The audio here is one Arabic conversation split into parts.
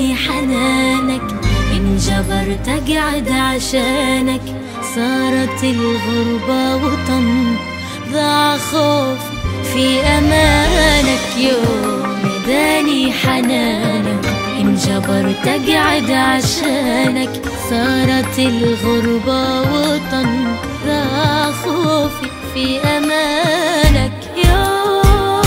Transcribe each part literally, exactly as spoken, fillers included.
ناداني حنانك، انجبرت اقعد عشانك. صارت الغربة وطن، ضاع خوفي في أمانك. يوم ناداني حنانك، انجبرت اقعد عشانك. صارت الغربة وطن، ضاع خوفي في أمانك. يوم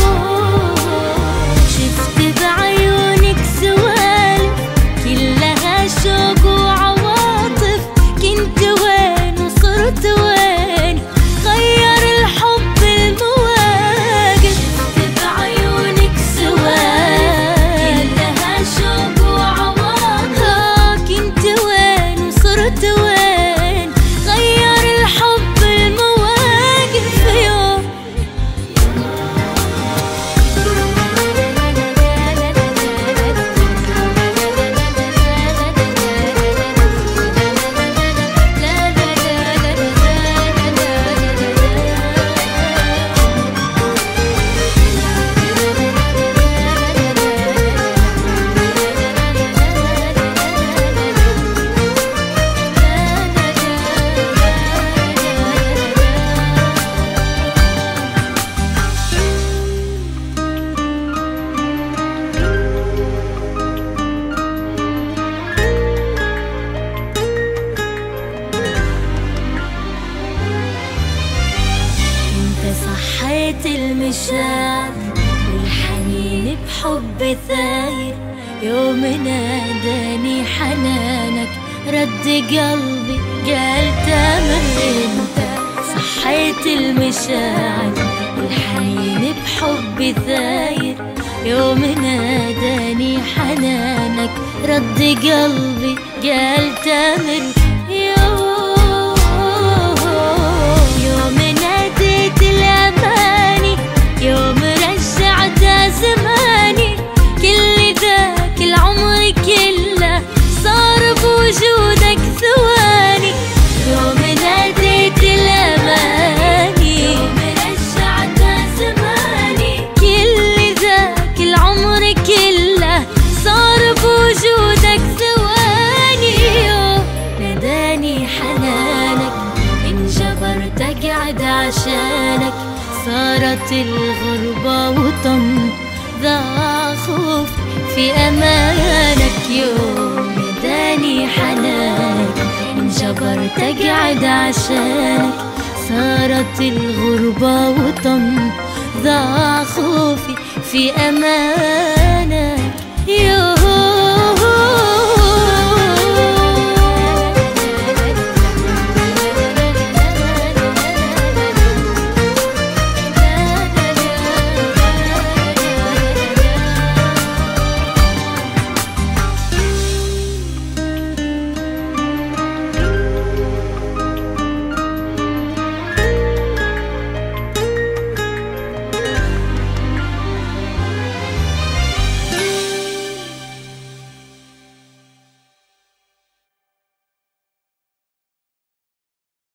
شفت بعيونك سوالف كلها شوق وعواطف، كنت وين وصرت وين؟ غير الحب المواقف. شفت بعيونك سوالف كلها شوق وعواطف، كنت وين وصرت وين؟ غير الحب المواقف. يوم صحيت المشاعر والحنين بحب ثاير. يوم ناداني حنانك، رد قلبي قال تامر. انت صحيت المشاعر والحنين بحب ثاير. يوم ناداني حنانك، رد قلبي قال تامر. يوم يوم ناديت الأماني، يوم رجعت زماني. كل ذاك العمر كله صار بوجودك ثواني. يوم ناديت الأماني، يوم رجعت زماني. كل ذاك العمر كله صار بوجودك ثواني. يوم ناداني حنانك، انجبرت اقعد عشانك. صارت الغربة وطن، ضاع خوف في أمانك. يوم ناداني حنانك، انجبرت اقعد عشانك. صارت الغربة وطن، ضاع خوفي في أمانك.